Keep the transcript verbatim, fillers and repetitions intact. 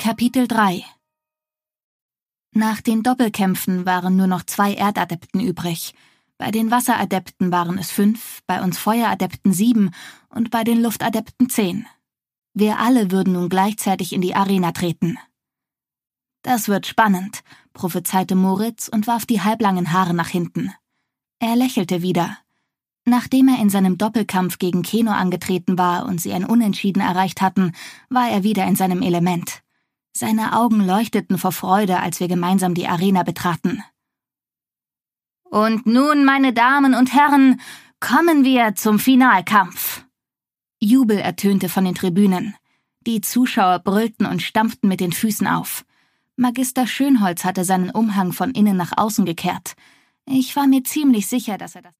Kapitel drei. Nach den Doppelkämpfen waren nur noch zwei Erdadepten übrig. Bei den Wasseradepten waren es fünf, bei uns Feueradepten sieben und bei den Luftadepten zehn. Wir alle würden nun gleichzeitig in die Arena treten. »Das wird spannend«, prophezeite Moritz und warf die halblangen Haare nach hinten. Er lächelte wieder. Nachdem er in seinem Doppelkampf gegen Keno angetreten war und sie ein Unentschieden erreicht hatten, war er wieder in seinem Element. Seine Augen leuchteten vor Freude, als wir gemeinsam die Arena betraten. »Und nun, meine Damen und Herren, kommen wir zum Finalkampf!« Jubel ertönte von den Tribünen. Die Zuschauer brüllten und stampften mit den Füßen auf. Magister Schönholz hatte seinen Umhang von innen nach außen gekehrt. Ich war mir ziemlich sicher, dass er das